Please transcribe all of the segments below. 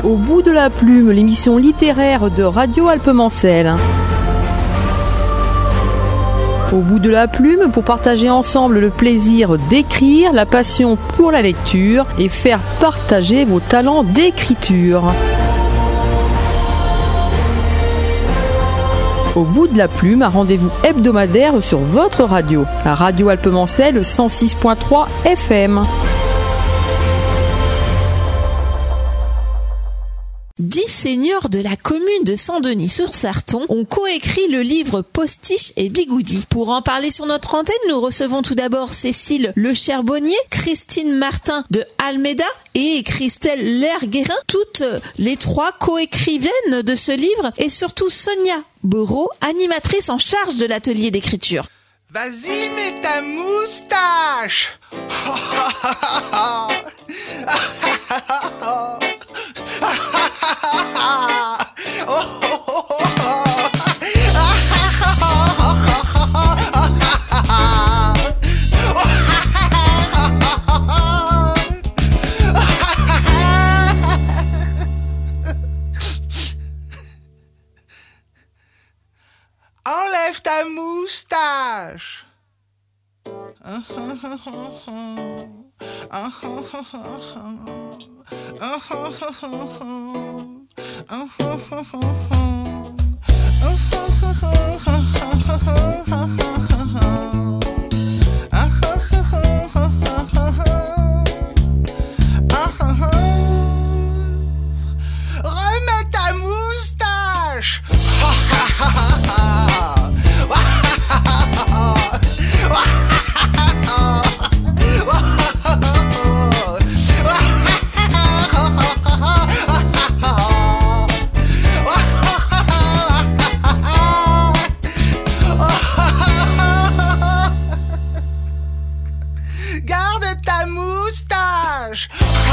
Au bout de la plume, l'émission littéraire de Radio Alpemancel. Au bout de la plume, pour partager ensemble le plaisir d'écrire, la passion pour la lecture et faire partager vos talents d'écriture. Au bout de la plume, un rendez-vous hebdomadaire sur votre radio, à Radio Alpemancel 106.3 FM. 10 seigneurs de la commune de Saint-Denis-sur-Sarton ont coécrit le livre Postiche et Bigoudi. Pour en parler sur notre antenne, nous recevons tout d'abord Cécile Le Charbonnier, Christine Martin de Almeida et Christelle Lerguérin, toutes les trois coécrivaines de ce livre, et surtout Sonia Bereau, animatrice en charge de l'atelier d'écriture. Vas-y, mets ta moustache. Enlève ta moustache. Remets ta moustache. Garde ta moustache.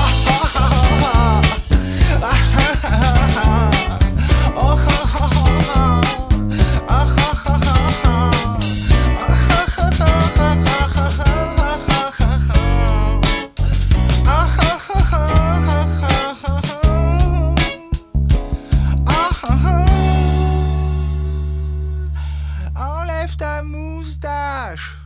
Enlève ta moustache.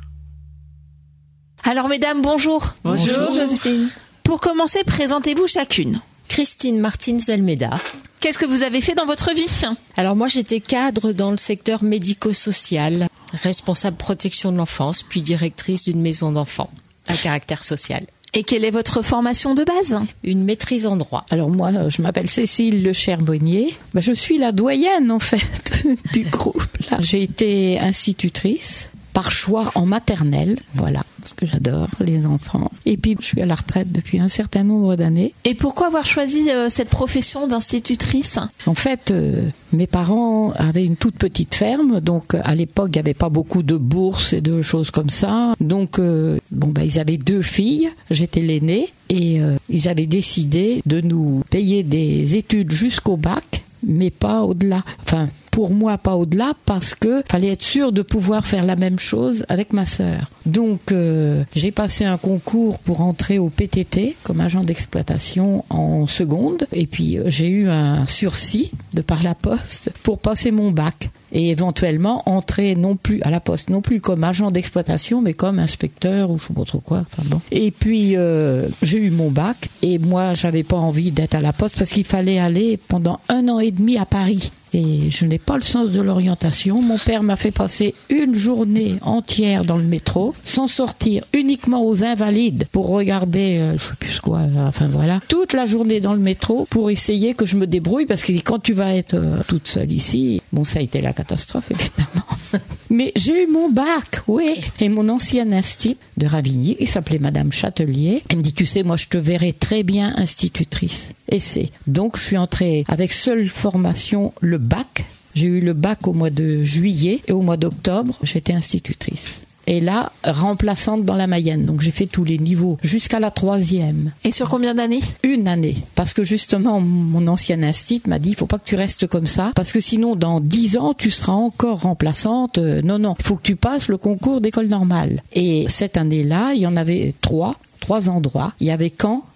Alors mesdames, bonjour. Bonjour Joséphine. Pour commencer, présentez-vous chacune. Christine Martins Almeida. Qu'est-ce que vous avez fait dans votre vie ? Alors moi j'étais cadre dans le secteur médico-social, responsable protection de l'enfance, puis directrice d'une maison d'enfants à caractère social. Et quelle est votre formation de base ? Une maîtrise en droit. Alors moi, je m'appelle Cécile Le Charbonnier. Je suis la doyenne en fait du groupe. Là. J'ai été institutrice par choix en maternelle, voilà, parce que j'adore les enfants. Et puis je suis à la retraite depuis un certain nombre d'années. Et pourquoi avoir choisi cette profession d'institutrice ? En fait, mes parents avaient une toute petite ferme, donc à l'époque, il n'y avait pas beaucoup de bourses et de choses comme ça. Donc, ils avaient 2 filles, j'étais l'aînée, et ils avaient décidé de nous payer des études jusqu'au bac, mais pas au-delà. Enfin, pour moi, pas au-delà, parce que fallait être sûr de pouvoir faire la même chose avec ma sœur. Donc, j'ai passé un concours pour entrer au PTT comme agent d'exploitation en seconde. Et puis, j'ai eu un sursis de par la poste pour passer mon bac. Et éventuellement entrer non plus à la poste, non plus comme agent d'exploitation, mais comme inspecteur ou je sais pas trop quoi. Enfin bon. Et puis j'ai eu mon bac et moi j'avais pas envie d'être à la poste parce qu'il fallait aller pendant 1 an et demi à Paris. Et je n'ai pas le sens de l'orientation. Mon père m'a fait passer une journée entière dans le métro, sans sortir, uniquement aux Invalides pour regarder, je sais plus quoi, enfin voilà, toute la journée dans le métro pour essayer que je me débrouille parce que quand tu vas être toute seule ici, bon ça a été la catastrophe évidemment. Mais j'ai eu mon bac, oui. Et mon ancienne institut de Ravigny, qui s'appelait Madame Châtelier, elle me dit, tu sais, moi je te verrai très bien institutrice. Et c'est. Donc je suis entrée avec seule formation le bac. J'ai eu le bac au mois de juillet et au mois d'octobre, j'étais institutrice. Et là, remplaçante dans la Mayenne. Donc j'ai fait tous les niveaux jusqu'à la 3e. Et sur combien d'années ? 1 année. Parce que justement, mon ancien institut m'a dit, il faut pas que tu restes comme ça, parce que sinon, dans 10 ans, tu seras encore remplaçante. Non, il faut que tu passes le concours d'école normale. Et cette année-là, il y en avait 3 endroits. Il y avait Caen,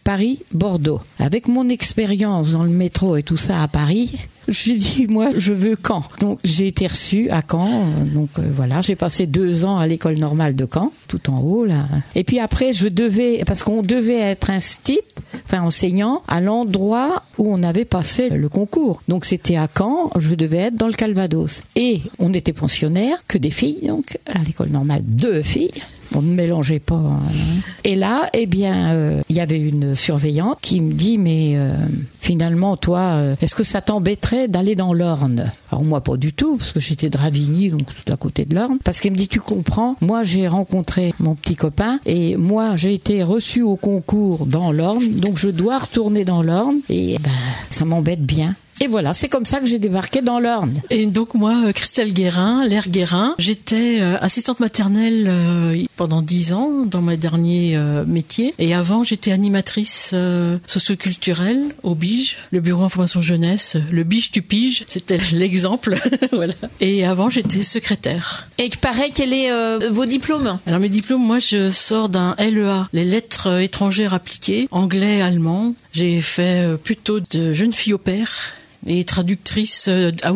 Paris-Bordeaux. Avec mon expérience dans le métro et tout ça à Paris, j'ai dit, moi, je veux Caen. Donc, j'ai été reçue à Caen. Donc, voilà, j'ai passé 2 ans à l'école normale de Caen, tout en haut, là. Et puis après, parce qu'on devait être enseignant à l'endroit où on avait passé le concours. Donc, c'était à Caen, je devais être dans le Calvados. Et on était pensionnaires, que des filles, donc, à l'école normale, 2 filles. On ne mélangeait pas. Et là, il y avait une surveillante qui me dit, mais finalement, toi, est-ce que ça t'embêterait d'aller dans l'Orne ? Alors moi, pas du tout, parce que j'étais de Ravigny, donc tout à côté de l'Orne. Parce qu'elle me dit, tu comprends, moi, j'ai rencontré mon petit copain, et moi, j'ai été reçue au concours dans l'Orne, donc je dois retourner dans l'Orne, et ça m'embête bien. Et voilà, c'est comme ça que j'ai débarqué dans l'Orne. Et donc moi, Christelle Guérin, Laire Guérin, j'étais assistante maternelle pendant 10 ans dans mon dernier métier. Et avant, j'étais animatrice socioculturelle au BIGE, le Bureau Information Jeunesse, le BIGE tu piges, c'était l'exemple. Voilà. Et avant, j'étais secrétaire. Et pareil, quels sont vos diplômes ? Alors mes diplômes, moi je sors d'un LEA, les lettres étrangères appliquées, anglais, allemand. J'ai fait plutôt de jeune fille au père. Et traductrice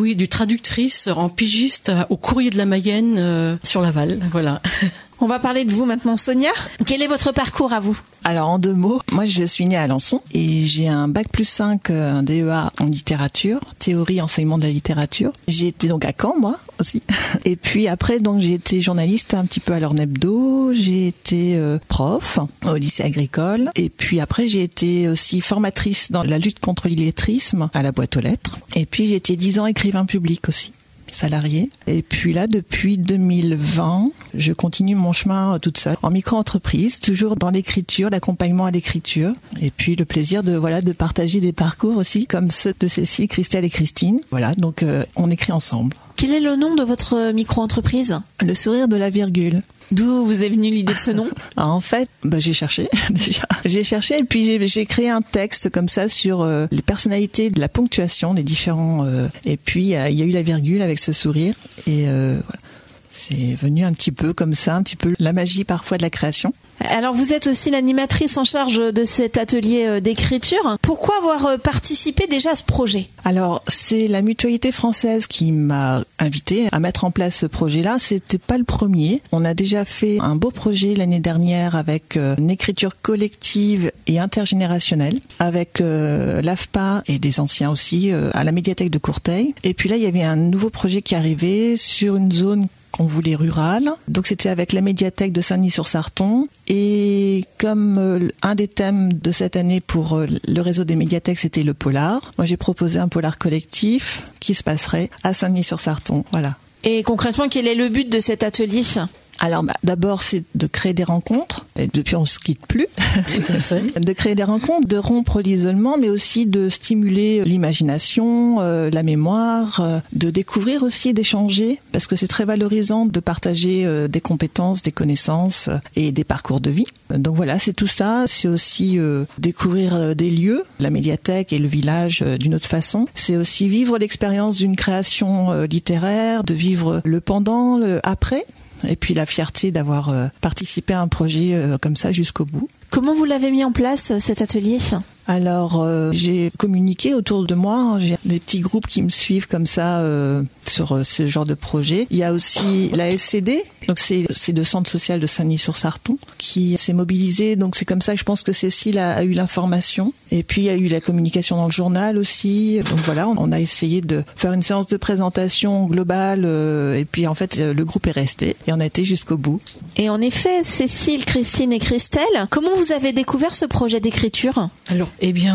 en pigiste au Courrier de la Mayenne sur Laval, voilà. On va parler de vous maintenant, Sonia. Quel est votre parcours à vous ? Alors en 2 mots, moi je suis née à Alençon et j'ai un bac+5, un DEA en littérature, théorie, enseignement de la littérature. J'ai été donc à Caen, moi aussi. Et puis après, donc j'ai été journaliste un petit peu à l'Orne Hebdo, j'ai été prof au lycée agricole et puis après j'ai été aussi formatrice dans la lutte contre l'illettrisme à la boîte aux lettres. Et puis j'ai été 10 ans écrivain public aussi, salarié. Et puis là, depuis 2020, je continue mon chemin toute seule, en micro-entreprise, toujours dans l'écriture, l'accompagnement à l'écriture. Et puis le plaisir de partager des parcours aussi, comme ceux de Cécile, Christelle et Christine. Voilà, donc on écrit ensemble. Quel est le nom de votre micro-entreprise ? Le sourire de la virgule. D'où vous est venue l'idée de ce nom ? Alors, en fait, j'ai cherché déjà. J'ai cherché et puis j'ai créé un texte comme ça sur les personnalités de la ponctuation des différents. Et puis il y a eu la virgule avec ce sourire et voilà. C'est venu un petit peu comme ça, un petit peu la magie parfois de la création. Alors vous êtes aussi l'animatrice en charge de cet atelier d'écriture. Pourquoi avoir participé déjà à ce projet ? Alors c'est la Mutualité française qui m'a invitée à mettre en place ce projet-là. C'était pas le premier. On a déjà fait un beau projet l'année dernière avec une écriture collective et intergénérationnelle avec l'AFPA et des anciens aussi à la médiathèque de Courteil. Et puis là il y avait un nouveau projet qui arrivait sur une zone qu'on voulait rurale. Donc c'était avec la médiathèque de Saint-Denis-sur-Sarton. Et comme un des thèmes de cette année pour le réseau des médiathèques, c'était le polar, moi j'ai proposé un polar collectif qui se passerait à Saint-Denis-sur-Sarton. Voilà. Et concrètement, quel est le but de cet atelier ? Alors d'abord c'est de créer des rencontres, et depuis on se quitte plus. Tout à fait. De créer des rencontres, de rompre l'isolement, mais aussi de stimuler l'imagination, la mémoire, de découvrir aussi, d'échanger, parce que c'est très valorisant de partager des compétences, des connaissances et des parcours de vie. Donc voilà, c'est tout ça. C'est aussi découvrir des lieux, la médiathèque et le village d'une autre façon. C'est aussi vivre l'expérience d'une création littéraire, de vivre le pendant, le après. Et puis la fierté d'avoir participé à un projet comme ça jusqu'au bout. Comment vous l'avez mis en place, cet atelier ? Alors, j'ai communiqué autour de moi. J'ai des petits groupes qui me suivent comme ça sur ce genre de projet. Il y a aussi la LCD, donc c'est le centre social de Saint-Denis-sur-Sarton qui s'est mobilisé. Donc c'est comme ça que je pense que Cécile a eu l'information. Et puis il y a eu la communication dans le journal aussi. Donc voilà, on a essayé de faire une séance de présentation globale. Et puis en fait, le groupe est resté et on a été jusqu'au bout. Et en effet, Cécile, Christine et Christelle, comment vous avez découvert ce projet d'écriture ? Alors,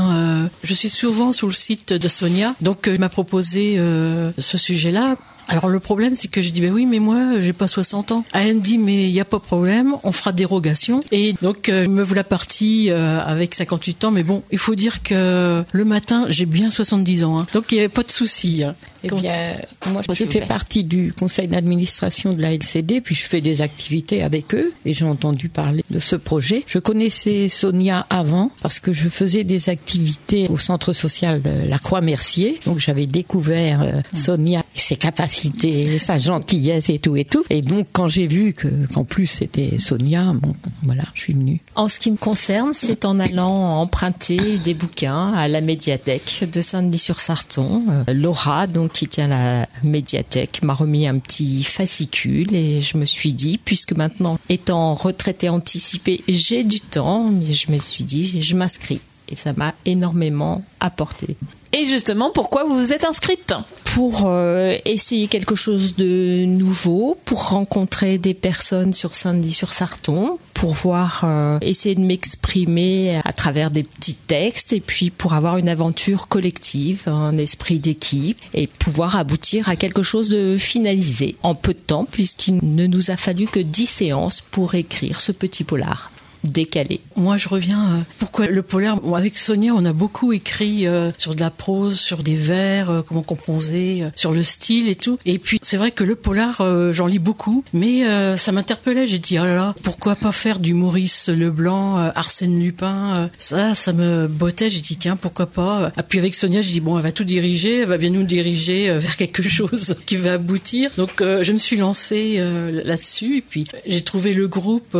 je suis souvent sur le site de Sonia, donc elle m'a proposé ce sujet-là. Alors le problème c'est que je dis oui mais moi j'ai pas 60 ans. Elle me dit mais il y a pas de problème, on fera dérogation. Et donc me voilà partie avec 58 ans, mais bon il faut dire que le matin j'ai bien 70 ans, hein. Donc il y avait pas de souci. Hein. Eh bien, moi, je fais partie du conseil d'administration de la LCD, puis je fais des activités avec eux, et j'ai entendu parler de ce projet. Je connaissais Sonia avant, parce que je faisais des activités au centre social de la Croix-Mercier, donc j'avais découvert Sonia, ses capacités, sa gentillesse et tout. Et donc, quand j'ai vu qu'en plus c'était Sonia, bon, voilà, je suis venue. En ce qui me concerne, c'est en allant emprunter des bouquins à la médiathèque de Saint-Denis-sur-Sarton. Laura, donc, qui tient la médiathèque, m'a remis un petit fascicule et je me suis dit, puisque maintenant, étant retraitée anticipée, j'ai du temps, mais je me suis dit, je m'inscris. Et ça m'a énormément apporté. Et justement, pourquoi vous vous êtes inscrite ? Pour essayer quelque chose de nouveau, pour rencontrer des personnes sur Saint-Denis-sur-Sarton, pour essayer de m'exprimer à travers des petits textes, et puis pour avoir une aventure collective, un esprit d'équipe, et pouvoir aboutir à quelque chose de finalisé en peu de temps, puisqu'il ne nous a fallu que 10 séances pour écrire ce petit polar décalé. Moi, je reviens. Pourquoi le polar ? Avec Sonia, on a beaucoup écrit sur de la prose, sur des vers, comment composer, sur le style et tout. Et puis, c'est vrai que le polar, j'en lis beaucoup, mais ça m'interpellait. J'ai dit, oh là là, pourquoi pas faire du Maurice Leblanc, Arsène Lupin ça me bottait. J'ai dit, tiens, pourquoi pas. Et puis avec Sonia, j'ai dit, bon, elle va tout diriger, elle va bien nous diriger vers quelque chose qui va aboutir. Donc, je me suis lancée là-dessus. Et puis, j'ai trouvé le groupe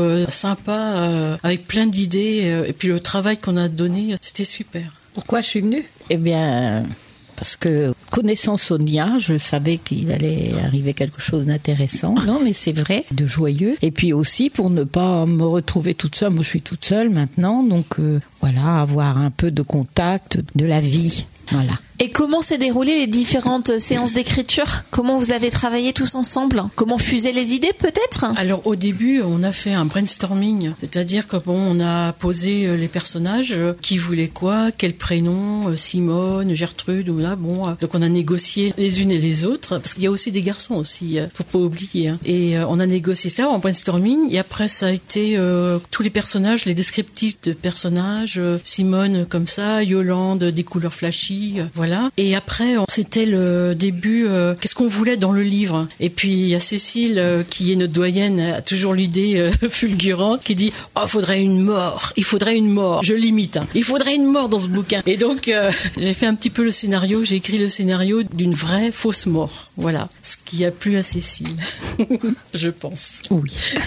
sympa, avec plein d'idées, et puis le travail qu'on a donné, c'était super. Pourquoi je suis venue ? Eh bien, parce que connaissant Sonia, je savais qu'il allait arriver quelque chose d'intéressant. Non, mais c'est vrai, de joyeux. Et puis aussi pour ne pas me retrouver toute seule. Moi, je suis toute seule maintenant, donc voilà, avoir un peu de contact de la vie. Voilà. Et comment s'est déroulées les différentes séances d'écriture ? Comment vous avez travaillé tous ensemble ? Comment fusaient les idées peut-être ? Alors au début, on a fait un brainstorming, c'est-à-dire que on a posé les personnages, qui voulaient quoi, quel prénom, Simone, Gertrude, ou là, donc on a négocié les unes et les autres, parce qu'il y a aussi des garçons aussi, faut pas oublier. Hein. Et on a négocié ça en brainstorming, et après ça a été tous les personnages, les descriptifs de personnages, Simone comme ça, Yolande, des couleurs flashy, voilà. Et après, c'était le début, qu'est-ce qu'on voulait dans le livre. Et puis, il y a Cécile, qui est notre doyenne, a toujours l'idée fulgurante, qui dit « Oh, il faudrait une mort, je l'imite, hein. Il faudrait une mort dans ce bouquin. » Et donc, j'ai fait un petit peu le scénario, j'ai écrit le scénario d'une vraie fausse mort. Voilà, ce qui a plu à Cécile, je pense. Oui.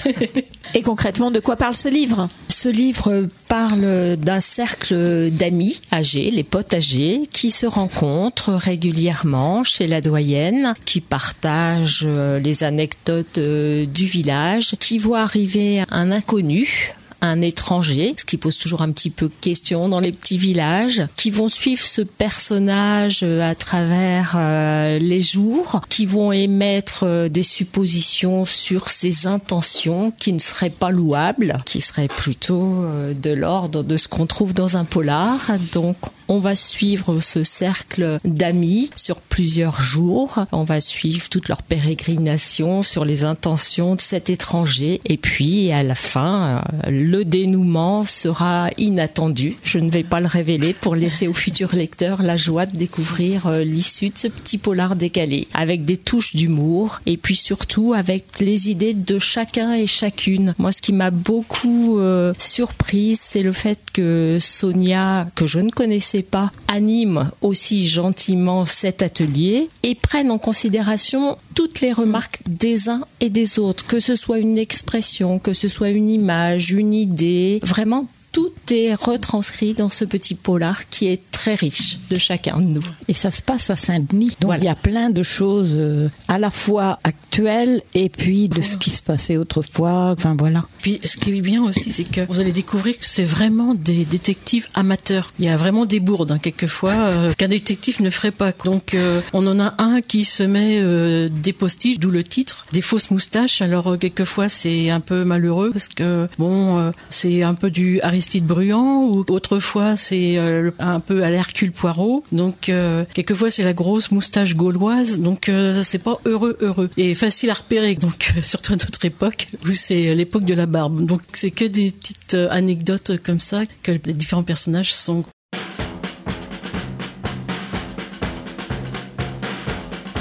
Et concrètement, de quoi parle ce livre ? Ce livre parle d'un cercle d'amis âgés, les potes âgés, qui se rencontrent régulièrement chez la doyenne, qui partagent les anecdotes du village, qui voient arriver un inconnu, un étranger, ce qui pose toujours un petit peu de questions dans les petits villages, qui vont suivre ce personnage à travers les jours, qui vont émettre des suppositions sur ses intentions qui ne seraient pas louables, qui seraient plutôt de l'ordre de ce qu'on trouve dans un polar. Donc on va suivre ce cercle d'amis sur plusieurs jours. On va suivre toute leur pérégrination sur les intentions de cet étranger. Et puis, à la fin, le dénouement sera inattendu. Je ne vais pas le révéler pour laisser aux futurs lecteurs la joie de découvrir l'issue de ce petit polar décalé, avec des touches d'humour et puis surtout avec les idées de chacun et chacune. Moi, ce qui m'a beaucoup surprise, c'est le fait que Sonia, que je ne connaissais pas, anime aussi gentiment cet atelier et prenne en considération toutes les remarques des uns et des autres, que ce soit une expression, que ce soit une image, une idée, vraiment tout est retranscrit dans ce petit polar qui est très riche de chacun de nous. Et ça se passe à Saint-Denis, donc voilà. Il y a plein de choses à la fois actuelles et puis de ce qui se passait autrefois, enfin voilà. Puis ce qui est bien aussi, c'est que vous allez découvrir que c'est vraiment des détectives amateurs. Il y a vraiment des bourdes, hein, quelquefois, qu'un détective ne ferait pas. Donc on en a un qui se met des postiches, d'où le titre, des fausses moustaches. Alors quelquefois c'est un peu malheureux parce que c'est un peu du Aristide Bruand, ou autrefois c'est un peu à l'Hercule Poirot. Donc quelquefois c'est la grosse moustache gauloise. Donc c'est pas heureux et facile à repérer. Donc surtout à notre époque où c'est l'époque de la barbe. Donc c'est que des petites anecdotes comme ça que les différents personnages sont.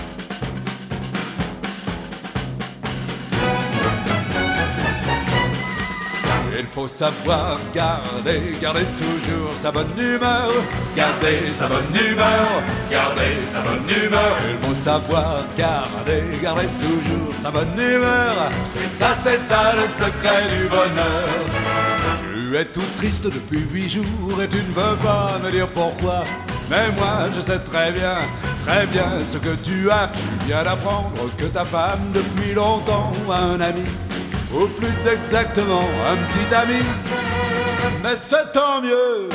faut savoir garder toujours sa bonne humeur. Garder sa bonne humeur, garder sa bonne humeur. Il faut savoir garder toujours sa bonne humeur. C'est ça le secret du bonheur. Tu es tout triste depuis 8 jours et tu ne veux pas me dire pourquoi. Mais moi je sais très bien ce que tu as. Tu viens d'apprendre que ta femme depuis longtemps a un ami, ou plus exactement un petit ami. Mais c'est tant mieux,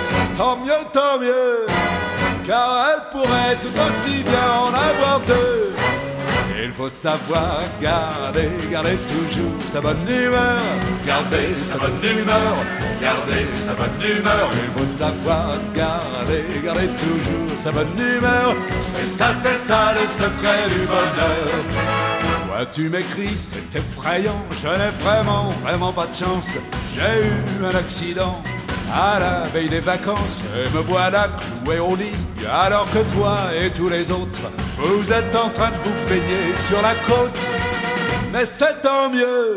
car elle pourrait tout aussi bien en avoir deux. Il faut savoir garder toujours sa bonne humeur. Garder sa bonne humeur, garder sa bonne humeur. Il faut savoir garder toujours sa bonne humeur. C'est ça le secret du bonheur. Toi tu m'écris, c'est effrayant. Je n'ai vraiment pas de chance. J'ai eu un accident à la veille des vacances et me voilà cloué au lit, alors que toi et tous les autres, vous êtes en train de vous baigner sur la côte. Mais c'est tant mieux,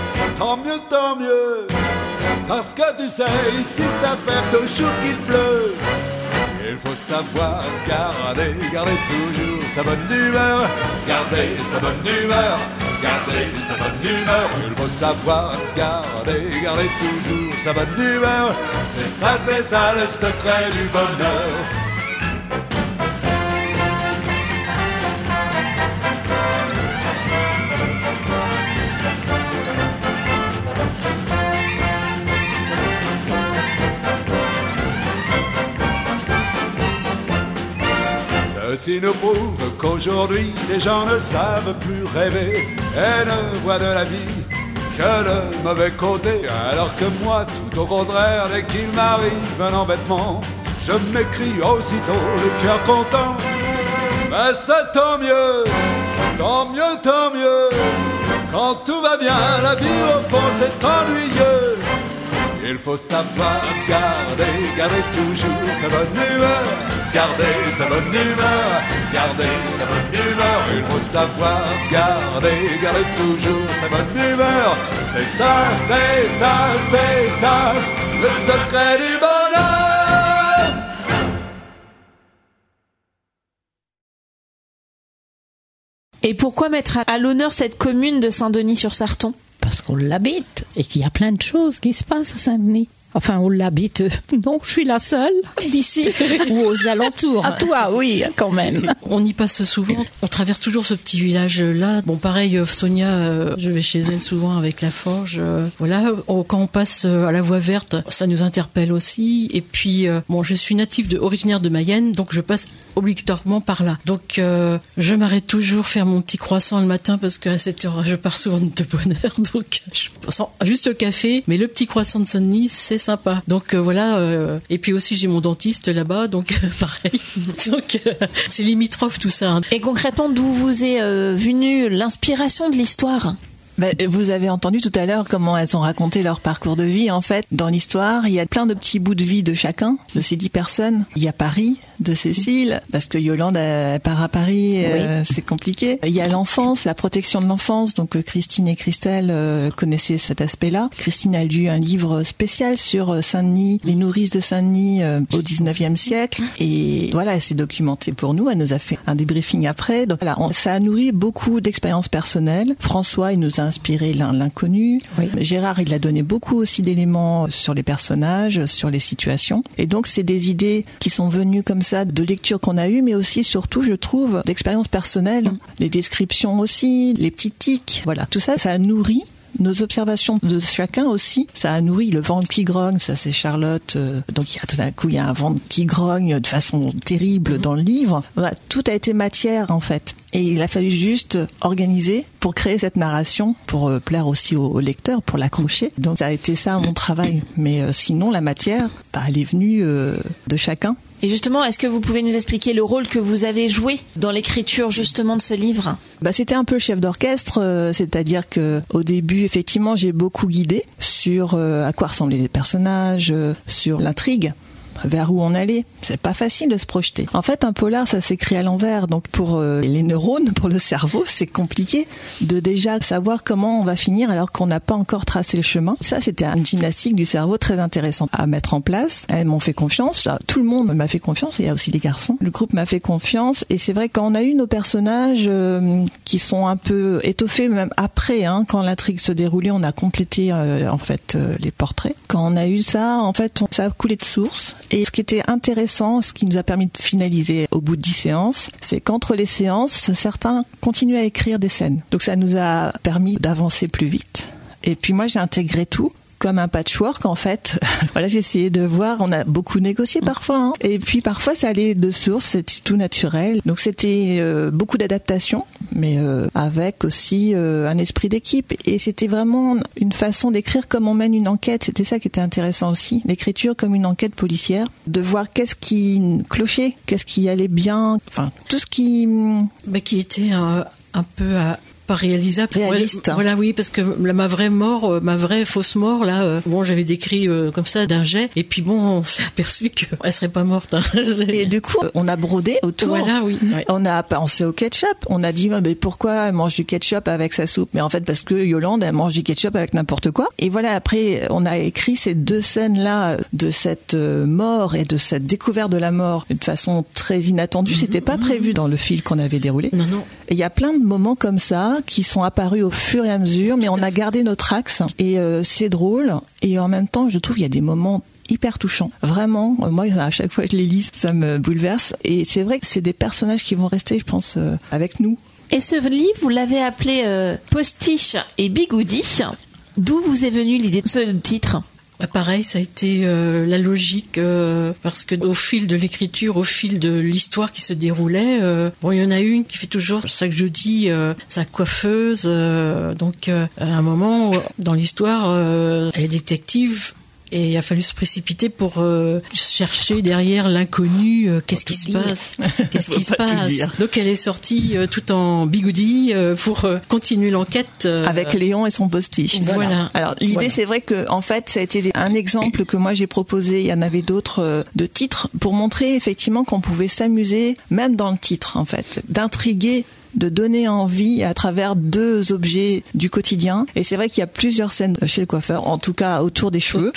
parce que tu sais, ici ça fait 2 jours qu'il pleut. Il faut savoir garder toujours sa bonne humeur. Garder sa bonne humeur, garder sa bonne humeur. Il faut savoir garder toujours sa bonne humeur. C'est ça le secret du bonheur. Ceci nous prouve qu'aujourd'hui les gens ne savent plus rêver et ne voient de la vie que le mauvais côté. Alors que moi, tout au contraire, dès qu'il m'arrive un embêtement, je m'écris aussitôt le cœur content. Mais c'est tant mieux, quand tout va bien, la vie au fond c'est ennuyeux. Il faut savoir garder toujours sa bonne humeur. Garder sa bonne humeur, garder sa bonne humeur. Il faut savoir garder toujours sa bonne humeur. C'est ça, le secret du bonheur. Et pourquoi mettre à l'honneur cette commune de Saint-Denis-sur-Sarton ? Parce qu'on l'habite et qu'il y a plein de choses qui se passent à Saint-Denis. Enfin, on l'habite. Non, je suis la seule d'ici. Ou aux alentours. À toi, oui, quand même. On y passe souvent. On traverse toujours ce petit village-là. Bon, pareil, Sonia, je vais chez elle souvent avec la forge. Voilà, quand on passe à la voie verte, ça nous interpelle aussi. Et puis, bon, je suis native originaire de Mayenne, donc je passe obligatoirement par là. Donc, je m'arrête toujours faire mon petit croissant le matin parce qu'à cette heure, je pars souvent de bonne heure. Donc, je sens juste le café, mais le petit croissant de Saint-Denis, c'est sympa. Donc voilà, et puis aussi j'ai mon dentiste là-bas, donc pareil. Donc c'est limitrophe tout ça. Et concrètement, d'où vous est venue l'inspiration de l'histoire ? Vous avez entendu tout à l'heure comment elles ont raconté leur parcours de vie. En fait, dans l'histoire, il y a plein de petits bouts de vie de chacun, de ces 10 personnes. Il y a Paris, de Cécile, parce que Yolande elle part à Paris, c'est compliqué. Il y a l'enfance, la protection de l'enfance. Donc Christine et Christelle connaissaient cet aspect-là. Christine a lu un livre spécial sur Saint-Denis, les nourrices de Saint-Denis au 19e siècle. Et voilà, elle s'est documentée pour nous. Elle nous a fait un débriefing après. Donc voilà, ça a nourri beaucoup d'expériences personnelles. François, il nous a inspiré l'inconnu. Oui. Gérard, il a donné beaucoup aussi d'éléments sur les personnages, sur les situations. Et donc, c'est des idées qui sont venues comme ça, de lectures qu'on a eues, mais aussi, surtout, je trouve, d'expériences personnelles. Les descriptions aussi, les petits tics. Voilà. Tout ça, ça a nourri nos observations de chacun aussi. Ça a nourri le ventre qui grogne, ça c'est Charlotte. Donc tout d'un coup, il y a un ventre qui grogne de façon terrible dans le livre. Voilà, tout a été matière en fait. Et il a fallu juste organiser pour créer cette narration, pour plaire aussi au lecteur, pour l'accrocher. Donc ça a été ça mon travail. Mais sinon, la matière, elle est venue de chacun. Et justement, est-ce que vous pouvez nous expliquer le rôle que vous avez joué dans l'écriture justement de ce livre ? C'était un peu chef d'orchestre, c'est-à-dire que au début, effectivement, j'ai beaucoup guidé sur à quoi ressemblaient les personnages, sur l'intrigue. vers où on allait. C'est pas facile de se projeter. En fait, un polar, ça s'écrit à l'envers. Donc pour les neurones, pour le cerveau, c'est compliqué de déjà savoir comment on va finir alors qu'on n'a pas encore tracé le chemin. Ça, c'était une gymnastique du cerveau très intéressante à mettre en place. Elles m'ont fait confiance. Tout le monde m'a fait confiance. Il y a aussi des garçons. Le groupe m'a fait confiance. Et c'est vrai quand on a eu nos personnages qui sont un peu étoffés, même après, quand l'intrigue se déroulait, on a complété les portraits. Quand on a eu ça, en fait, ça a coulé de source. Et ce qui était intéressant, ce qui nous a permis de finaliser au bout de 10 séances, c'est qu'entre les séances, certains continuaient à écrire des scènes. Donc ça nous a permis d'avancer plus vite. Et puis moi, j'ai intégré tout comme un patchwork en fait. Voilà, j'ai essayé de voir, on a beaucoup négocié parfois, et puis parfois ça allait de source, c'était tout naturel. Donc c'était beaucoup d'adaptation, mais avec aussi un esprit d'équipe. Et c'était vraiment une façon d'écrire comme on mène une enquête. C'était ça qui était intéressant aussi, l'écriture comme une enquête policière, de voir qu'est-ce qui clochait, qu'est-ce qui allait bien, enfin tout ce qui était un peu pas réalisable. Réaliste. Voilà, oui, parce que ma vraie fausse mort, là, j'avais décrit comme ça d'un jet, et puis on s'est aperçu qu'elle serait pas morte. Et du coup, on a brodé autour. Voilà, oui. Ouais. On a pensé au ketchup. On a dit, mais pourquoi elle mange du ketchup avec sa soupe? Mais en fait, parce que Yolande, elle mange du ketchup avec n'importe quoi. Et voilà, après, on a écrit ces deux scènes-là de cette mort et de cette découverte de la mort de façon très inattendue. C'était pas prévu dans le fil qu'on avait déroulé. Non. Et il y a plein de moments comme ça qui sont apparus au fur et à mesure, mais on a gardé notre axe et c'est drôle. Et en même temps, je trouve qu'il y a des moments hyper touchants. Vraiment, moi, à chaque fois que je les lis, ça me bouleverse. Et c'est vrai que c'est des personnages qui vont rester, je pense, avec nous. Et ce livre, vous l'avez appelé Postiche et Bigoudi. D'où vous est venue l'idée de ce titre ? Pareil, ça a été la logique, parce que au fil de l'écriture, au fil de l'histoire qui se déroulait, il y en a une qui fait toujours ça que je dis, sa coiffeuse. Donc, à un moment dans l'histoire, elle est détective. Et il a fallu se précipiter pour chercher derrière l'inconnu qu'est-ce qui se passe. Qu'est-ce qui se passe. Donc elle est sortie tout en bigoudi pour continuer l'enquête. Avec Léon et son postiche. Voilà. Alors l'idée, c'est vrai que en fait, ça a été un exemple que moi j'ai proposé. Il y en avait d'autres de titres pour montrer effectivement qu'on pouvait s'amuser, même dans le titre en fait, d'intriguer, de donner envie à travers deux objets du quotidien. Et c'est vrai qu'il y a plusieurs scènes chez le coiffeur, en tout cas autour des cheveux.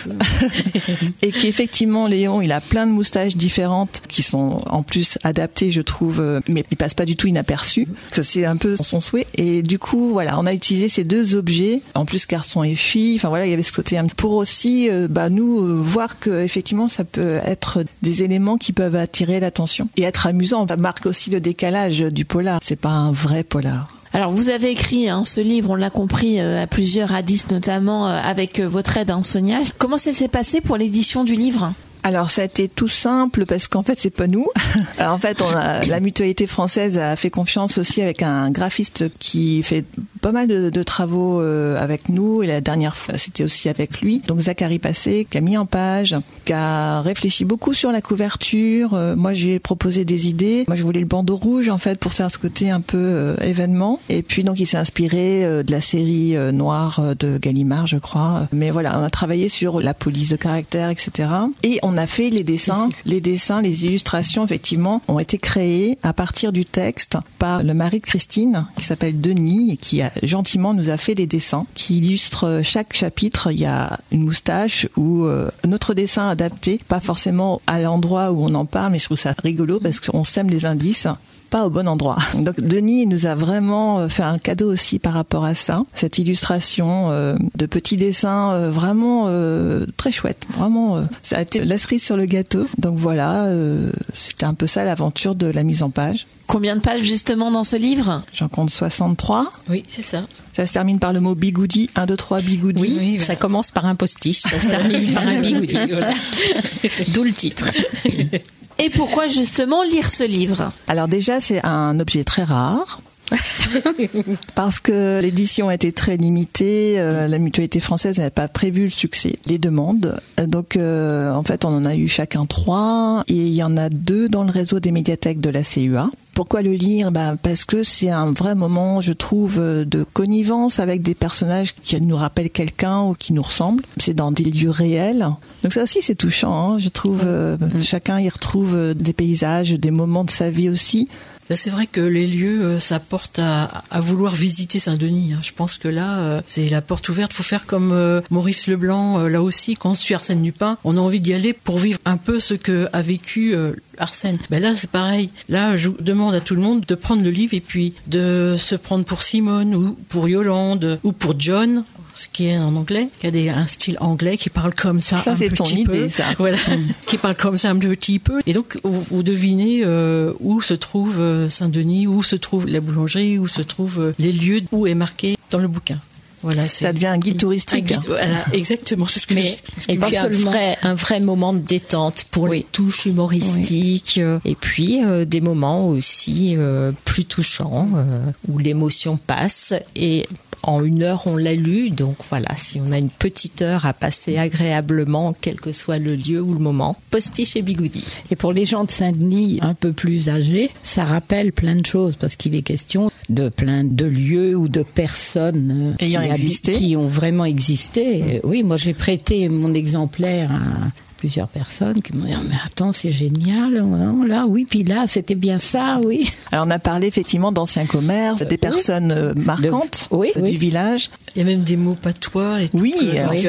Et qu'effectivement, Léon, il a plein de moustaches différentes qui sont en plus adaptées, je trouve, mais il passe pas du tout inaperçu. C'est un peu son souhait. Et du coup, voilà, on a utilisé ces deux objets, en plus garçon et fille. Enfin voilà, il y avait ce côté pour aussi, nous, voir que effectivement, ça peut être des éléments qui peuvent attirer l'attention et être amusant. Ça marque aussi le décalage du polar. C'est pas un vrai polar. Alors vous avez écrit ce livre, on l'a compris, à plusieurs, à 10 notamment, avec votre aide, Sonia. Comment ça s'est passé pour l'édition du livre ? Alors ça a été tout simple parce qu'en fait c'est pas nous. En fait la Mutualité française a fait confiance aussi avec un graphiste qui fait pas mal de travaux avec nous, et la dernière fois c'était aussi avec lui. Donc Zachary Passé qui a mis en page, qui a réfléchi beaucoup sur la couverture. Moi je lui ai proposé des idées. Moi je voulais le bandeau rouge en fait pour faire ce côté un peu événement. Et puis donc il s'est inspiré de la série noire de Gallimard je crois. Mais voilà, on a travaillé sur la police de caractère, etc. Et on a fait les dessins, les illustrations effectivement ont été créées à partir du texte par le mari de Christine qui s'appelle Denis et qui gentiment nous a fait des dessins qui illustrent chaque chapitre. Il y a une moustache ou notre dessin adapté, pas forcément à l'endroit où on en parle, mais je trouve ça rigolo parce qu'on sème des indices pas au bon endroit. Donc Denis nous a vraiment fait un cadeau aussi par rapport à ça, cette illustration de petits dessins vraiment très chouette. Vraiment, ça a été la cerise sur le gâteau. Donc voilà, c'était un peu ça l'aventure de la mise en page. Combien de pages justement dans ce livre ? J'en compte 63. Oui, c'est ça. Ça se termine par le mot bigoudi. 1, 2, 3, bigoudi. Oui, voilà. Ça commence par un postiche, ça se termine par un bigoudi. Voilà. D'où le titre. Et pourquoi justement lire ce livre ? Alors déjà, c'est un objet très rare. Parce que l'édition a été très limitée, la Mutualité française n'avait pas prévu le succès des demandes. Donc en fait on en a eu chacun 3 et il y en a 2 dans le réseau des médiathèques de la CUA. Pourquoi le lire ? Parce que c'est un vrai moment, je trouve, de connivence avec des personnages qui nous rappellent quelqu'un ou qui nous ressemblent. C'est dans des lieux réels. Donc ça aussi, c'est touchant, hein, je trouve. Chacun y retrouve des paysages, des moments de sa vie aussi. C'est vrai que les lieux, ça porte à vouloir visiter Saint-Denis. Je pense que là, c'est la porte ouverte. Il faut faire comme Maurice Leblanc, là aussi, quand on suit Arsène Lupin, on a envie d'y aller pour vivre un peu ce qu'a vécu Arsène. Là, c'est pareil. Là, je demande à tout le monde de prendre le livre et puis de se prendre pour Simone ou pour Yolande ou pour John, ce qui est en anglais, qui a un style anglais, qui parle comme ça un petit peu. C'est ton idée, ça. Voilà, qui parle comme ça un petit peu. Et donc, vous devinez où se trouve Saint-Denis, où se trouve la boulangerie, où se trouvent les lieux où est marqué dans le bouquin. Voilà, ça devient un guide touristique. Voilà, exactement, c'est ce que et puis un vrai moment de détente pour les touches humoristiques, et puis des moments aussi plus touchants où l'émotion passe. Et en 1 heure, on l'a lu, donc voilà, si on a une petite heure à passer agréablement, quel que soit le lieu ou le moment, Postiche et Bigoudi. Et pour les gens de Saint-Denis un peu plus âgés, ça rappelle plein de choses, parce qu'il est question de plein de lieux ou de personnes qui ont vraiment existé. Oui, moi j'ai prêté mon exemplaire à plusieurs personnes qui m'ont dit mais attends, c'est génial, là oui, puis là c'était bien ça, oui. Alors on a parlé effectivement d'anciens commerces, des personnes marquantes du village. Il y a même des mots patois et tout. Oui,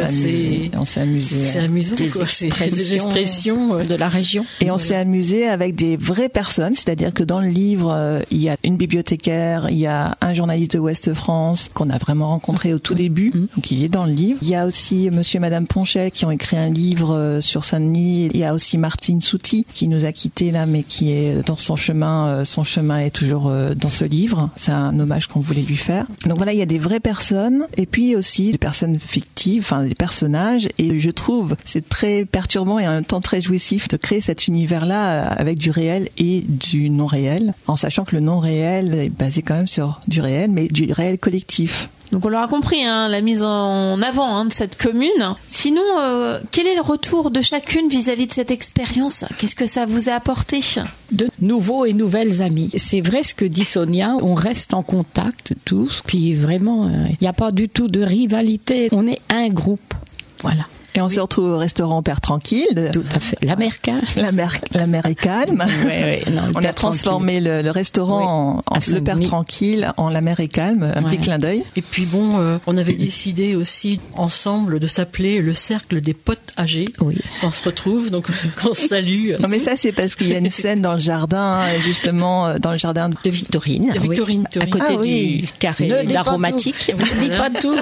on s'est amusé. C'est amusant, des expressions de la région. Et on s'est amusé avec des vraies personnes, c'est-à-dire que dans le livre, il y a une bibliothécaire, il y a un journaliste de Ouest France qu'on a vraiment rencontré au tout début, donc il est dans le livre. Il y a aussi monsieur et madame Ponchel qui ont écrit un livre sur Saint-Denis. Il y a aussi Martine Souty qui nous a quittés là, mais qui est dans son chemin. Son chemin est toujours dans ce livre. C'est un hommage qu'on voulait lui faire. Donc voilà, il y a des vraies personnes et puis aussi des personnes fictives, enfin des personnages. Et je trouve c'est très perturbant et en même temps très jouissif de créer cet univers-là avec du réel et du non réel, en sachant que le non réel est basé quand même sur du réel, mais du réel collectif. Donc on l'aura compris, la mise en avant de cette commune. Sinon, quel est le retour de chacune vis-à-vis de cette expérience ? Qu'est-ce que ça vous a apporté ? De nouveaux et nouvelles amies. C'est vrai ce que dit Sonia, on reste en contact tous, puis vraiment, il n'y a pas du tout de rivalité. On est un groupe, voilà. Et on se retrouve au restaurant Père Tranquille. Tout à fait. La mer calme. La mer est calme. On a transformé le restaurant en le Père Tranquille en La mer est calme. Un petit clin d'œil. Et puis bon, on avait décidé aussi ensemble de s'appeler le cercle des potes âgés. Oui. On se retrouve, donc on se salue. Non mais ça c'est parce qu'il y a une scène dans le jardin, justement dans le jardin de Victorine. De Victorine. À côté du carré d'aromatique. Ne dis pas tout.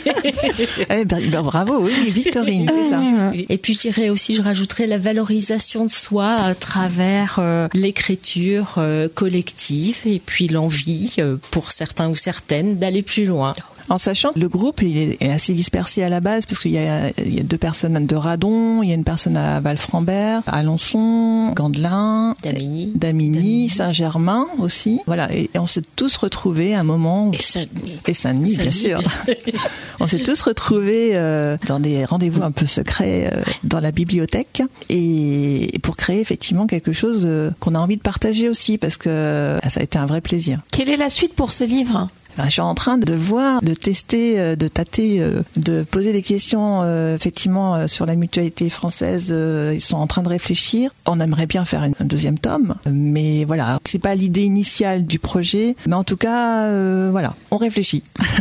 Bravo, oui, Victorine. C'est ça. Et puis je dirais aussi, je rajouterais la valorisation de soi à travers l'écriture collective et puis l'envie pour certains ou certaines d'aller plus loin. En sachant que le groupe il est assez dispersé à la base parce qu'il y a 2 personnes de Radon, il y a une personne à Val-Frambert, Alençon, Gandelin, Damigny, Saint-Germain aussi. Voilà, et on s'est tous retrouvés à un moment. Et Saint-Denis, bien sûr. On s'est tous retrouvés dans des rendez-vous un peu secrets dans la bibliothèque et pour créer effectivement quelque chose qu'on a envie de partager aussi parce que ça a été un vrai plaisir. Quelle est la suite pour ce livre ? Je suis en train de voir, de tester, de tâter, de poser des questions effectivement sur la mutualité française. Ils sont en train de réfléchir. On aimerait bien faire un 2e tome, mais voilà, c'est pas l'idée initiale du projet. Mais en tout cas, voilà, on réfléchit.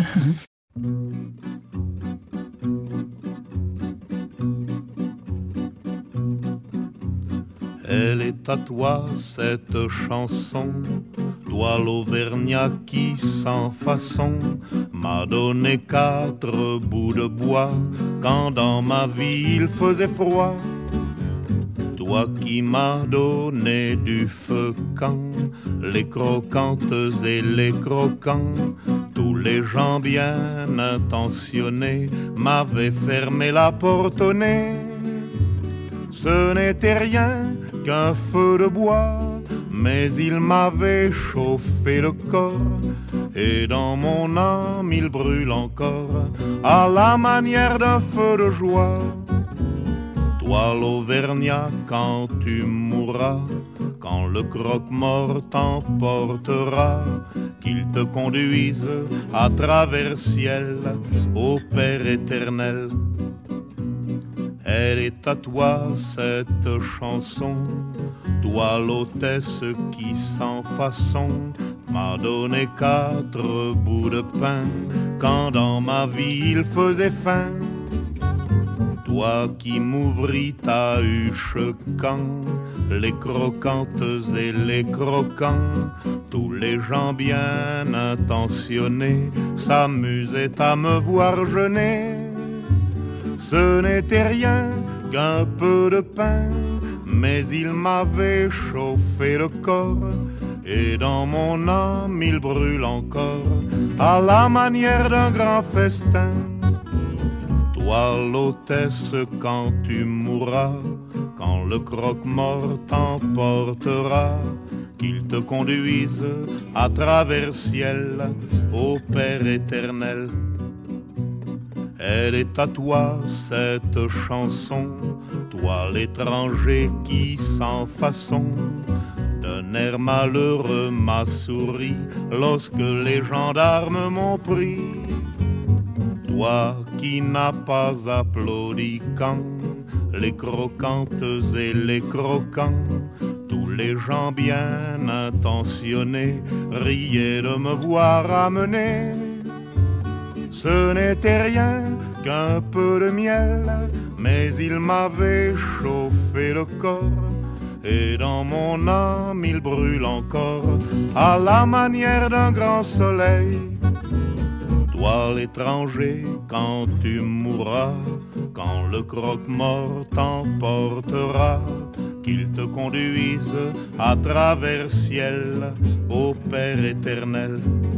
Elle est à toi cette chanson, toi l'Auvergnat qui sans façon m'a donné 4 bouts de bois quand dans ma vie il faisait froid. Toi qui m'as donné du feu quand les croquantes et les croquants, tous les gens bien intentionnés m'avaient fermé la porte au nez. Ce n'était rien qu'un feu de bois, mais il m'avait chauffé le corps, et dans mon âme il brûle encore, à la manière d'un feu de joie. Toi l'Auvergnat, quand tu mourras, quand le croque-mort t'emportera, qu'il te conduise à travers ciel au Père éternel. Elle est à toi cette chanson, toi l'hôtesse qui sans façon m'a donné 4 bouts de pain quand dans ma vie il faisait faim. Toi qui m'ouvris ta huche quand les croquantes et les croquants, tous les gens bien intentionnés s'amusaient à me voir jeûner. Ce n'était rien qu'un peu de pain, mais il m'avait chauffé le corps, et dans mon âme il brûle encore, à la manière d'un grand festin. Toi l'hôtesse, quand tu mourras, quand le croque-mort t'emportera, qu'il te conduise à travers ciel au Père éternel. Elle est à toi cette chanson, toi l'étranger qui sans façon d'un air malheureux m'a souri lorsque les gendarmes m'ont pris. Toi qui n'as pas applaudi quand les croquantes et les croquants, tous les gens bien intentionnés riaient de me voir amener. Ce n'était rien qu'un peu de miel, mais il m'avait chauffé le corps, et dans mon âme il brûle encore, à la manière d'un grand soleil. Toi l'étranger, quand tu mourras, quand le croque-mort t'emportera, qu'il te conduise à travers ciel au Père éternel.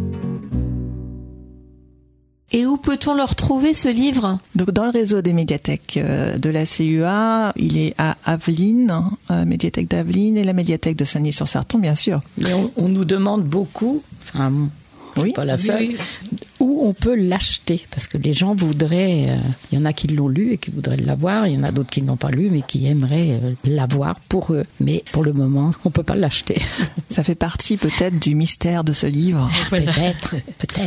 Et où peut-on le retrouver, ce livre ? Donc, dans le réseau des médiathèques de la CUA, il est à Aveline, médiathèque d'Aveline, et la médiathèque de Saint-Denis-sur-Sarton, bien sûr. Mais on nous demande beaucoup, enfin, oui, pas la seule, où on peut l'acheter, parce que les gens voudraient, il y en a qui l'ont lu et qui voudraient l'avoir, il y en a d'autres qui ne l'ont pas lu mais qui aimeraient l'avoir pour eux. Mais pour le moment, on ne peut pas l'acheter. Ça fait partie peut-être du mystère de ce livre. Peut-être.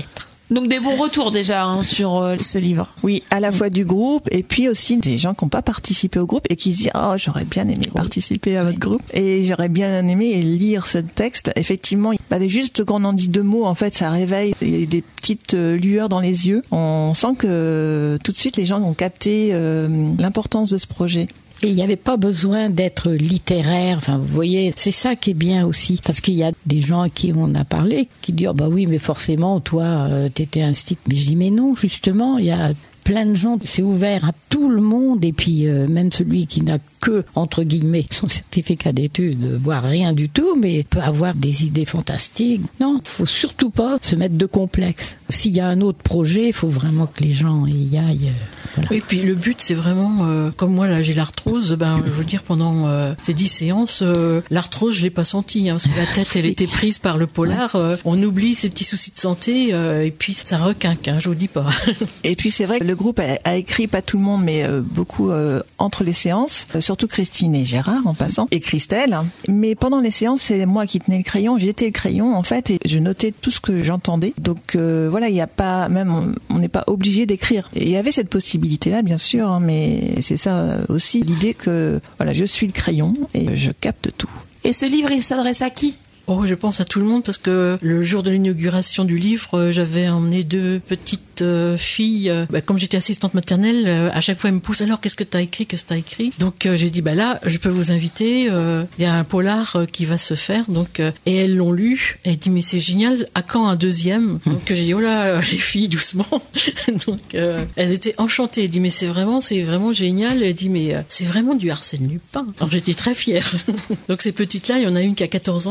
Donc des bons retours déjà sur ce livre. Oui, à la fois du groupe et puis aussi des gens qui n'ont pas participé au groupe et qui se disent « Oh, j'aurais bien aimé participer à votre groupe et j'aurais bien aimé lire ce texte ». Effectivement, juste qu'on en dit 2 mots, en fait, ça réveille des petites lueurs dans les yeux. On sent que tout de suite, les gens ont capté l'importance de ce projet. Et il n'y avait pas besoin d'être littéraire. Enfin, vous voyez, c'est ça qui est bien aussi. Parce qu'il y a des gens à qui on a parlé qui disent « bah oui, mais forcément, toi, t'étais un style ». Mais je dis « mais non, justement, il y a plein de gens, c'est ouvert à tout le monde. Et puis, même celui qui n'a que, entre guillemets, son certificat d'études, voire rien du tout, mais peut avoir des idées fantastiques. Non, il faut surtout pas se mettre de complexe. S'il y a un autre projet, il faut vraiment que les gens y aillent. Voilà. Oui, puis le but, c'est vraiment, comme moi, là, j'ai l'arthrose, je veux dire, pendant ces 10 séances, l'arthrose, je l'ai pas sentie, parce que la tête, elle était prise par le polar. On oublie ses petits soucis de santé, et puis ça requinque, je vous dis pas. Et puis, c'est vrai que le groupe a écrit, pas tout le monde, mais beaucoup entre les séances, surtout Christine et Gérard en passant, et Christelle. Mais pendant les séances, c'est moi qui tenais le crayon, j'étais le crayon en fait, et je notais tout ce que j'entendais. Donc voilà, il y a pas, même on n'est pas obligé d'écrire. Et il y avait cette possibilité-là, bien sûr, mais c'est ça aussi l'idée que voilà, je suis le crayon et je capte tout. Et ce livre, il s'adresse à qui ? Oh, je pense à tout le monde parce que le jour de l'inauguration du livre, j'avais emmené 2 petites filles. Comme j'étais assistante maternelle, à chaque fois elles me poussent alors qu'est-ce que t'as écrit. Donc j'ai dit là je peux vous inviter. Il y a un polar qui va se faire. Donc et elles l'ont lu. Elle dit mais c'est génial. À quand un deuxième? Donc j'ai dit oh là les filles doucement. Donc elles étaient enchantées. Elle dit mais c'est vraiment génial. Elle dit mais c'est vraiment du Arsène Lupin. Alors j'étais très fière. Donc ces petites là, il y en a une qui a 14 ans et puis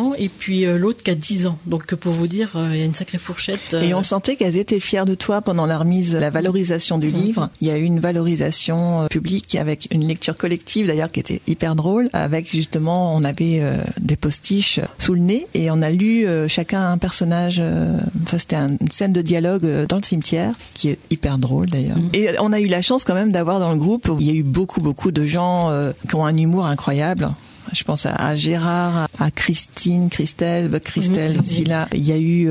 puis l'autre qui a 10 ans. Donc pour vous dire, il y a une sacrée fourchette. Et on sentait qu'elles étaient fières de toi pendant la remise, la valorisation du livre. Il y a eu une valorisation publique avec une lecture collective d'ailleurs qui était hyper drôle, avec justement, on avait des postiches sous le nez et on a lu chacun un personnage. Enfin, c'était une scène de dialogue dans le cimetière qui est hyper drôle d'ailleurs. Et on a eu la chance quand même d'avoir dans le groupe, il y a eu beaucoup de gens qui ont un humour incroyable. Je pense à Gérard, à Christelle aussi là. Il y a eu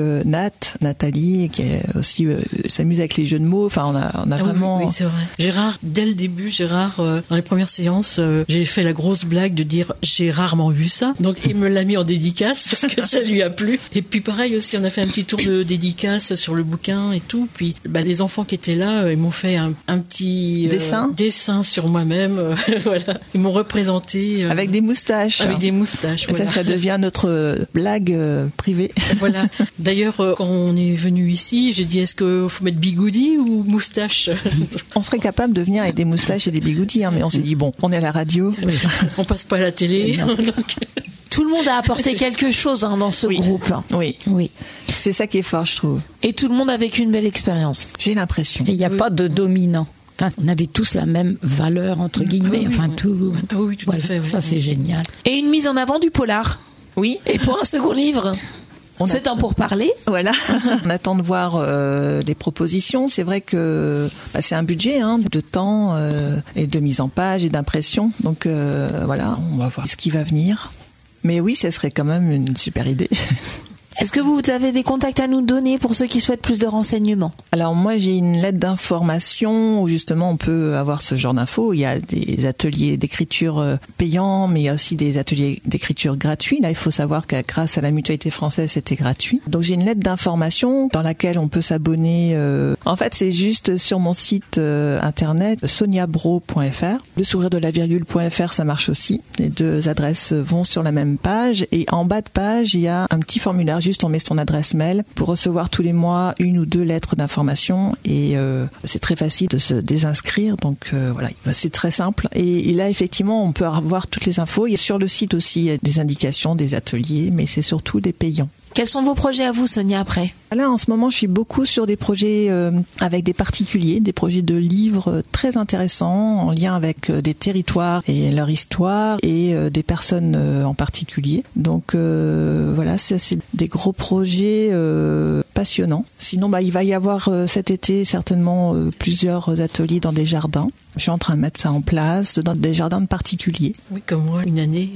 Nathalie qui est aussi s'amuse avec les jeux de mots. Enfin, on a vraiment. Oui, c'est vrai. Gérard, dès le début, dans les premières séances, j'ai fait la grosse blague de dire j'ai rarement vu ça. Donc il me l'a mis en dédicace parce que ça lui a plu. Et puis pareil aussi, on a fait un petit tour de dédicace sur le bouquin et tout. Puis les enfants qui étaient là, ils m'ont fait un petit dessin sur moi-même. Voilà, ils m'ont représenté avec des moustaches. Avec des moustaches. Voilà. Ça devient notre blague privée. Voilà. D'ailleurs, quand on est venu ici, j'ai dit est-ce qu'il faut mettre bigoudi ou moustache? On serait capable de venir avec des moustaches et des bigoudis, mais on s'est dit bon, on est à la radio. Oui. On passe pas à la télé. Donc... Tout le monde a apporté quelque chose dans ce groupe. Oui. C'est ça qui est fort, je trouve. Et tout le monde a vécu une belle expérience. J'ai l'impression. Et il n'y a pas de dominant. Enfin, on avait tous la même valeur, entre guillemets. Enfin, tout. Oui, tout à fait. Ça, c'est génial. Et une mise en avant du polar. Oui. Et pour un second livre, c'est temps pour parler. Voilà. On attend de voir les propositions. C'est vrai que c'est un budget de temps et de mise en page et d'impression. Donc voilà, on va voir ce qui va venir. Mais oui, ça serait quand même une super idée. Est-ce que vous avez des contacts à nous donner pour ceux qui souhaitent plus de renseignements? Alors moi j'ai une lettre d'information où justement on peut avoir ce genre d'infos. Il y a des ateliers d'écriture payants, mais il y a aussi des ateliers d'écriture gratuits. Là il faut savoir que grâce à la Mutualité française c'était gratuit. Donc j'ai une lettre d'information dans laquelle on peut s'abonner. En fait c'est juste sur mon site internet soniabro.fr. Le sourire de la virgule.fr ça marche aussi. Les deux adresses vont sur la même page et en bas de page il y a un petit formulaire. Juste on met son adresse mail pour recevoir tous les mois 1 ou 2 lettres d'information et c'est très facile de se désinscrire donc voilà, c'est très simple et là effectivement on peut avoir toutes les infos. Il y a sur le site aussi des indications, des ateliers, mais c'est surtout des payants. Quels sont vos projets à vous, Sonia, après? Là, en ce moment, je suis beaucoup sur des projets avec des particuliers, des projets de livres très intéressants en lien avec des territoires et leur histoire et des personnes en particulier. Donc voilà, c'est des gros projets passionnants. Sinon, il va y avoir cet été certainement plusieurs ateliers dans des jardins. Je suis en train de mettre ça en place dans des jardins de particuliers. Oui, comme moi, une année,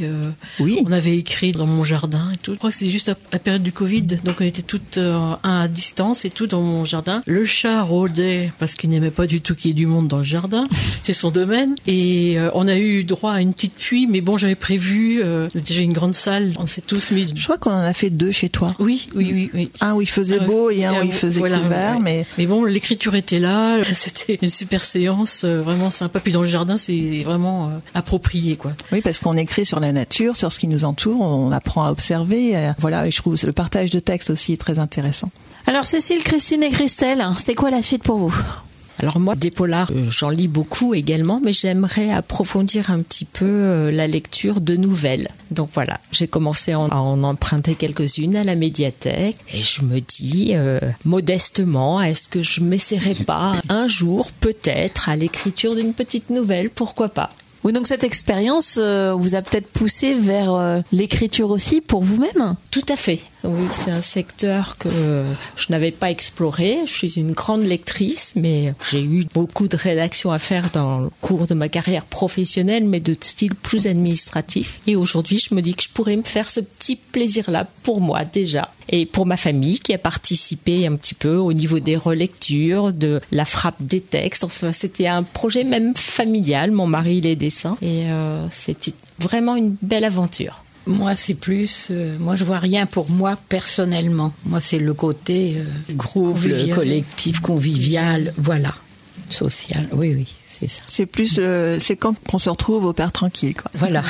on avait écrit dans mon jardin et tout. Je crois que c'était juste la période du Covid, donc on était toutes à distance et tout dans mon jardin. Le chat rôdait parce qu'il n'aimait pas du tout qu'il y ait du monde dans le jardin. C'est son domaine. Et on a eu droit à une petite pluie, mais bon, j'avais prévu déjà une grande salle. On s'est tous mis. Je crois qu'on en a fait 2 chez toi. Oui. Un où il faisait beau et un où il faisait couvert. Ouais. Mais bon, l'écriture était là. C'était une super séance, vraiment sympa. Puis dans le jardin, c'est vraiment approprié, quoi. Oui, parce qu'on écrit sur la nature, sur ce qui nous entoure, on apprend à observer. Voilà, et je trouve le partage de texte aussi est très intéressant. Alors Cécile, Christine et Christelle, c'était quoi la suite pour vous? Alors moi, des polars, j'en lis beaucoup également, mais j'aimerais approfondir un petit peu la lecture de nouvelles. Donc voilà, j'ai commencé à en emprunter quelques-unes à la médiathèque et je me dis modestement, est-ce que je m'essaierai pas un jour peut-être à l'écriture d'une petite nouvelle, pourquoi pas? Oui, donc cette expérience vous a peut-être poussé vers l'écriture aussi pour vous-même? Tout à fait. Oui, c'est un secteur que je n'avais pas exploré. Je suis une grande lectrice, mais j'ai eu beaucoup de rédactions à faire dans le cours de ma carrière professionnelle, mais de style plus administratif. Et aujourd'hui, je me dis que je pourrais me faire ce petit plaisir-là pour moi déjà. Et pour ma famille qui a participé un petit peu au niveau des relectures, de la frappe des textes. Enfin, c'était un projet même familial. Mon mari, il est dessin. Et c'était vraiment une belle aventure. Moi, c'est plus... moi, je vois rien pour moi personnellement. Moi, c'est le côté groupe, convivial. Collectif, convivial, voilà. Social, oui, c'est ça. C'est plus... c'est quand on se retrouve au père tranquille, quoi. Voilà.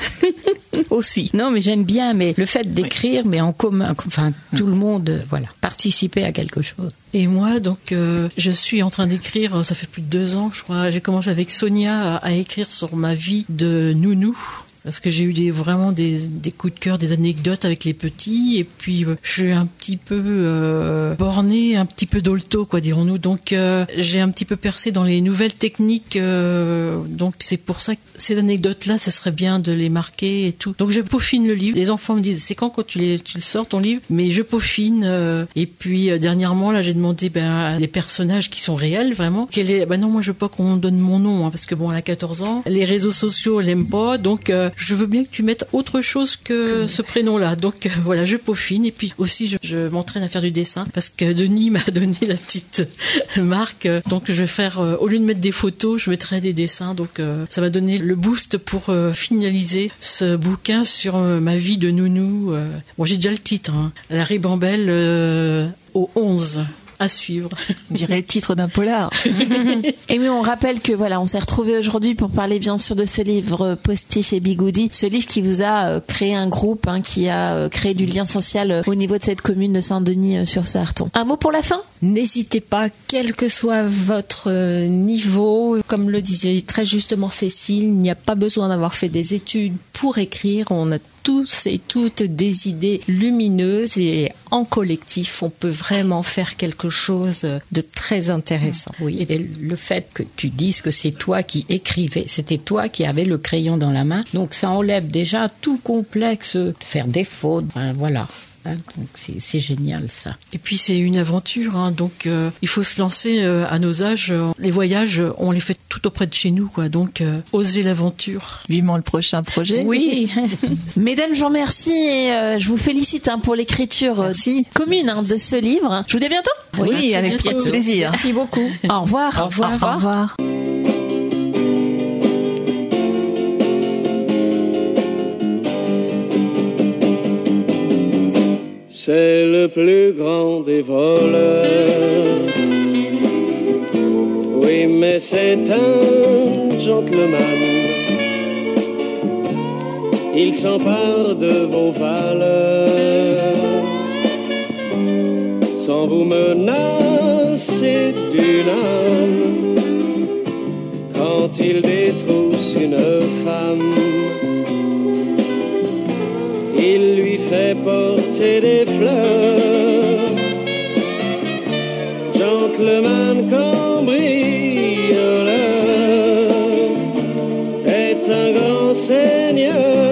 Aussi. Non, mais j'aime bien, mais le fait d'écrire, mais en commun, enfin, tout le monde, voilà, participer à quelque chose. Et moi, donc, je suis en train d'écrire, ça fait plus de 2 ans, je crois. J'ai commencé avec Sonia à écrire sur ma vie de nounou. parce que j'ai eu vraiment des coups de cœur, des anecdotes avec les petits, et puis je suis un petit peu bornée, un petit peu dolto, quoi, dirons-nous. Donc j'ai un petit peu percé dans les nouvelles techniques, donc c'est pour ça que ces anecdotes-là, ce serait bien de les marquer et tout. Donc je peaufine le livre. Les enfants me disent, c'est quand tu le sors ton livre? Mais je peaufine. Et puis dernièrement, là, j'ai demandé à des personnages qui sont réels, vraiment. Non, moi je veux pas qu'on donne mon nom, hein, parce que bon, elle a 14 ans. Les réseaux sociaux, elle aime pas. Donc je veux bien que tu mettes autre chose que ce prénom-là. Donc voilà, je peaufine. Et puis aussi, je m'entraîne à faire du dessin, parce que Denis m'a donné la petite marque. Donc je vais faire, au lieu de mettre des photos, je mettrai des dessins. Donc ça m'a donné le boost pour finaliser ce bouquin sur ma vie de nounou. Bon, j'ai déjà le titre, hein. La ribambelle au 11. À suivre. On dirait le titre d'un polar. Et oui, on rappelle que voilà, on s'est retrouvés aujourd'hui pour parler bien sûr de ce livre Postiche et Bigoudi, ce livre qui vous a créé un groupe, hein, qui a créé du lien social au niveau de cette commune de Saint-Denis-sur-Sarton. Un mot pour la fin ? N'hésitez pas, quel que soit votre niveau, comme le disait très justement Cécile, il n'y a pas besoin d'avoir fait des études pour écrire. On a tous et toutes des idées lumineuses, et en collectif, on peut vraiment faire quelque chose de très intéressant. Oui, et le fait que tu dises que c'est toi qui écrivais, c'était toi qui avais le crayon dans la main, donc ça enlève déjà tout complexe de faire des fautes, enfin, voilà. Donc c'est génial, ça. Et puis c'est une aventure, hein, donc il faut se lancer à nos âges. Les voyages, on les fait tout auprès de chez nous, quoi. Donc osez l'aventure. Vivement le prochain projet. Oui. Mesdames, je vous remercie et je vous félicite, hein, pour l'écriture commune, hein, de ce livre. Je vous dis à bientôt. Oui, avec plaisir. Merci beaucoup. Au revoir. Au revoir. Au revoir. C'est le plus grand des voleurs. Oui, mais c'est un gentleman. Il s'empare de vos valeurs sans vous menacer d'une âme. Quand il détrousse une femme, il lui fait porter des fleurs. Gentleman cambrioleur est un grand seigneur.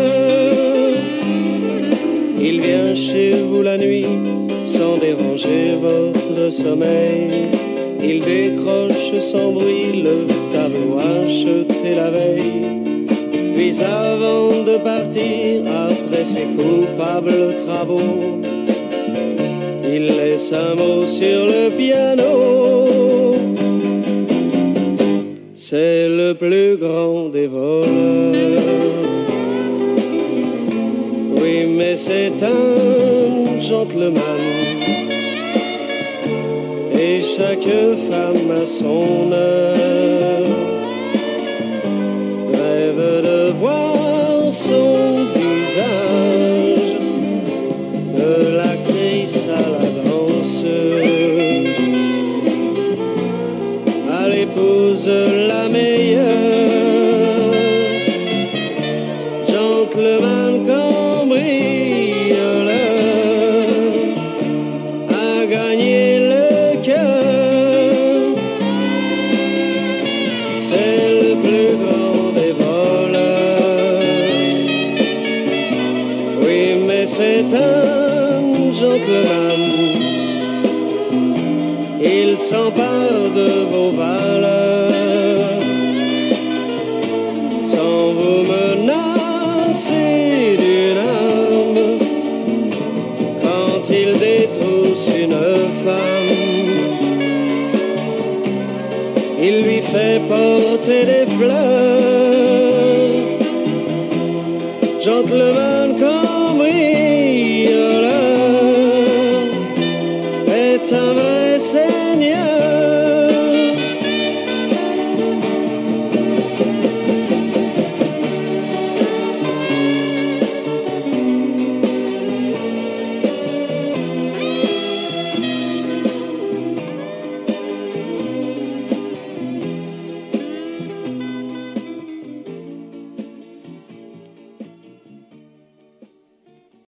Il vient chez vous la nuit sans déranger votre sommeil. Il décroche sans bruit le tableau acheté la veille. Puis avant de partir, après ses coupables travaux, il laisse un mot sur le piano. C'est le plus grand des voleurs. Oui, mais c'est un gentleman. Et chaque femme a son heure. Rêve de voir son visage, de l'actrice à la danseuse, à l'épouse la meilleure. Gentleman cambrioleur a gagné le cœur. C'est le plus grand des voleurs. Oui, mais c'est un gentleman. Il s'empare de vos valeurs sans vous menacer d'une arme. Quand il détrousse une femme, il lui fait porter des fleurs.